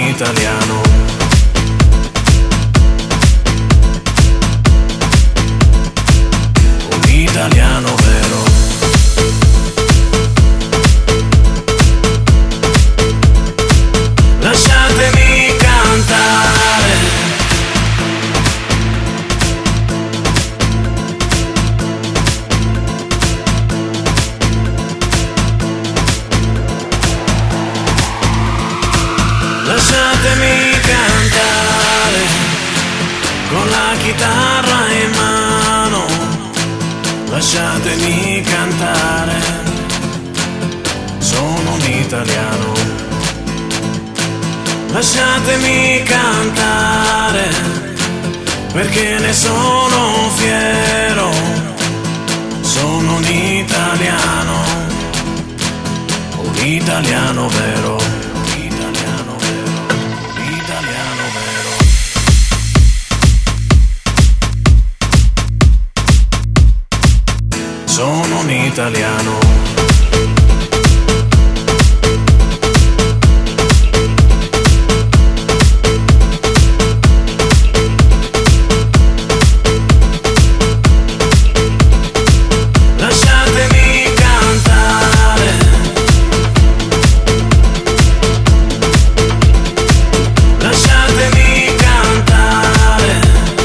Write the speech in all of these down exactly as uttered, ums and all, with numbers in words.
italiano. Un italiano vero. Lasciatemi cantare. Lasciatemi cantare con la chitarra in mano. Lasciatemi cantare, sono un italiano. Lasciatemi cantare perché ne sono fiero. Sono un italiano, un italiano vero. Sono un italiano. Lasciatemi cantare. Lasciatemi cantare.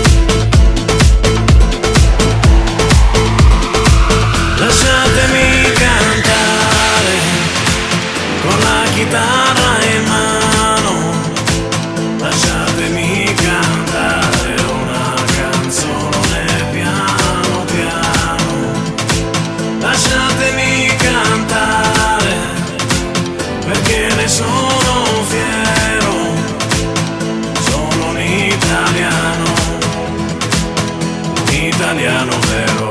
Lasciatemi cantare con la chitarra in mano. Lasciatemi cantare una canzone piano piano. Lasciatemi cantare perché ne sono fiero. Sono un italiano, un italiano vero.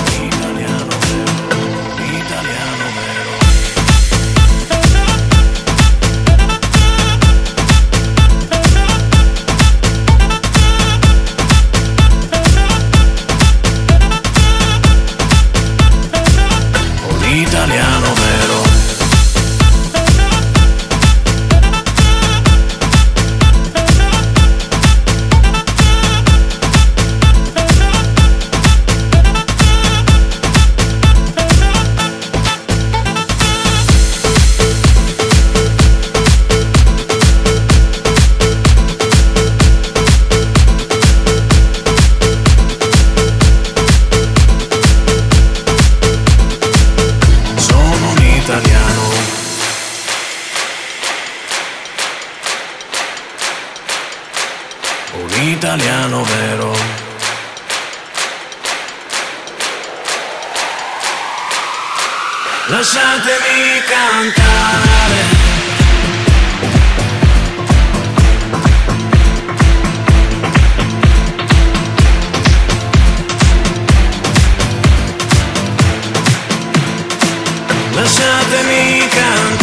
Italiano vero. Un italiano vero. Lasciatemi cantare. Lasciatemi cantare.